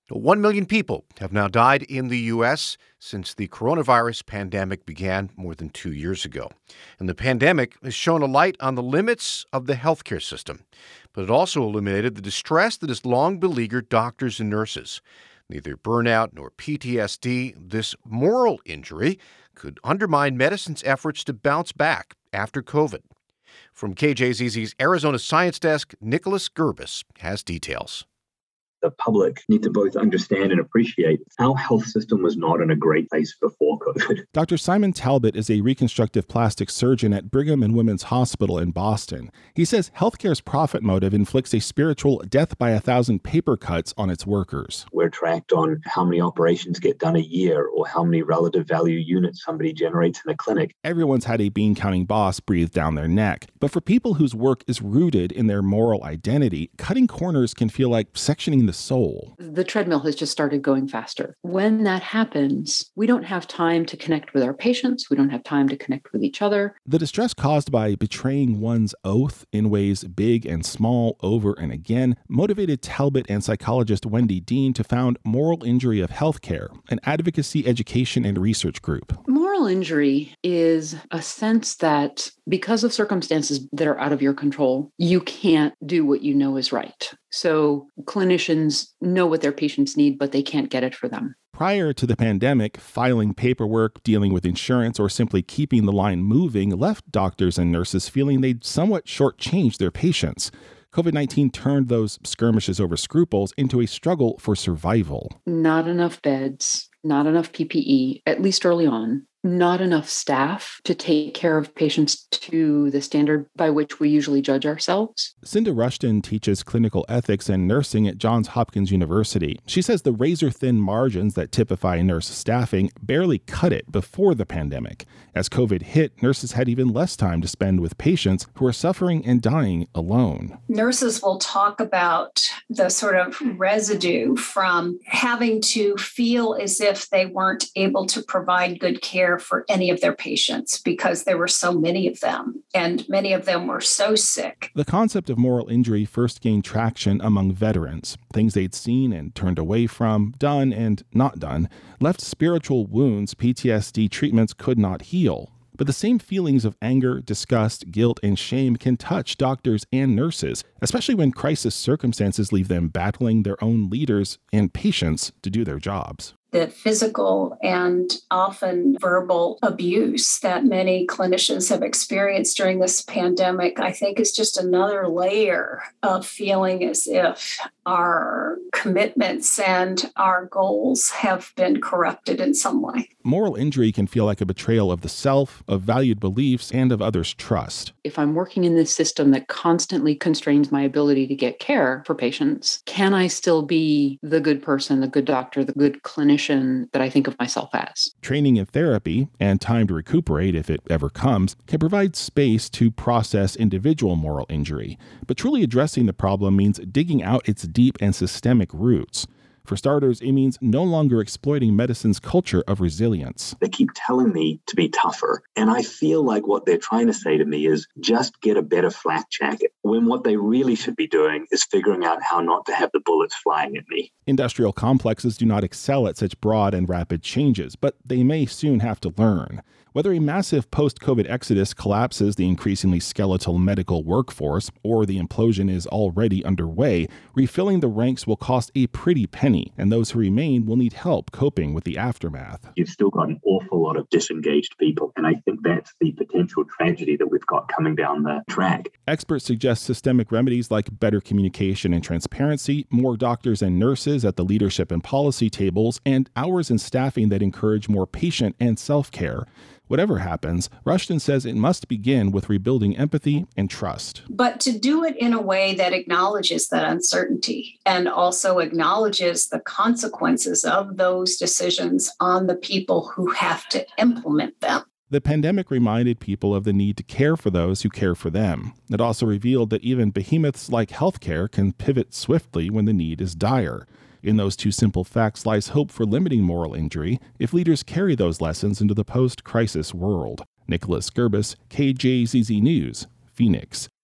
1 million people have now died in the U.S. since the coronavirus pandemic began more than 2 years ago. And the pandemic has shown a light on the limits of the healthcare system, but it also illuminated the distress that has long beleaguered doctors and nurses. Neither burnout nor PTSD, this moral injury, could undermine medicine's efforts to bounce back after COVID. From KJZZ's Arizona Science Desk, Nicholas Gerbis has details. The public need to both understand and appreciate our health system was not in a great place before COVID. Dr. Simon Talbot is a reconstructive plastic surgeon at Brigham and Women's Hospital in Boston. He says healthcare's profit motive inflicts a spiritual death by 1,000 paper cuts on its workers. We're tracked on how many operations get done a year or how many relative value units somebody generates in a clinic. Everyone's had a bean-counting boss breathe down their neck. But for people whose work is rooted in their moral identity, cutting corners can feel like sectioning the soul. The treadmill has just started going faster. When that happens, we don't have time to connect with our patients. We don't have time to connect with each other. The distress caused by betraying one's oath in ways big and small over and again motivated Talbot and psychologist Wendy Dean to found Moral Injury of Healthcare, an advocacy, education, and research group. Moral injury is a sense that because of circumstances that are out of your control, you can't do what you know is right. So clinicians know what their patients need, but they can't get it for them. Prior to the pandemic, filing paperwork, dealing with insurance, or simply keeping the line moving left doctors and nurses feeling they'd somewhat shortchanged their patients. COVID-19 turned those skirmishes over scruples into a struggle for survival. Not enough beds, not enough PPE, at least early on. Not enough staff to take care of patients to the standard by which we usually judge ourselves. Cinda Rushton teaches clinical ethics and nursing at Johns Hopkins University. She says the razor-thin margins that typify nurse staffing barely cut it before the pandemic. As COVID hit, nurses had even less time to spend with patients who are suffering and dying alone. Nurses will talk about the sort of residue from having to feel as if they weren't able to provide good care for any of their patients because there were so many of them, and many of them were so sick. The concept of moral injury first gained traction among veterans. Things they'd seen and turned away from, done and not done, left spiritual wounds PTSD treatments could not heal. But the same feelings of anger, disgust, guilt, and shame can touch doctors and nurses, especially when crisis circumstances leave them battling their own leaders and patients to do their jobs. The physical and often verbal abuse that many clinicians have experienced during this pandemic, I think, is just another layer of feeling as if our commitments and our goals have been corrupted in some way. Moral injury can feel like a betrayal of the self, of valued beliefs, and of others' trust. If I'm working in this system that constantly constrains my ability to get care for patients, can I still be the good person, the good doctor, the good clinician that I think of myself as? Training in therapy and time to recuperate, if it ever comes, can provide space to process individual moral injury. But truly addressing the problem means digging out its deep and systemic roots. For starters, it means no longer exploiting medicine's culture of resilience. They keep telling me to be tougher, and I feel like what they're trying to say to me is just get a better flak jacket, when what they really should be doing is figuring out how not to have the bullets flying at me. Industrial complexes do not excel at such broad and rapid changes, but they may soon have to learn. Whether a massive post-COVID exodus collapses the increasingly skeletal medical workforce or the implosion is already underway, refilling the ranks will cost a pretty penny, and those who remain will need help coping with the aftermath. You've still got an awful lot of disengaged people, and I think that's the potential tragedy that we've got coming down the track. Experts suggest systemic remedies like better communication and transparency, more doctors and nurses at the leadership and policy tables, and hours and staffing that encourage more patient and self-care. Whatever happens, Rushton says it must begin with rebuilding empathy and trust. But to do it in a way that acknowledges that uncertainty and also acknowledges the consequences of those decisions on the people who have to implement them. The pandemic reminded people of the need to care for those who care for them. It also revealed that even behemoths like healthcare can pivot swiftly when the need is dire. In those two simple facts lies hope for limiting moral injury if leaders carry those lessons into the post-crisis world. Nicholas Gerbis, KJZZ News, Phoenix.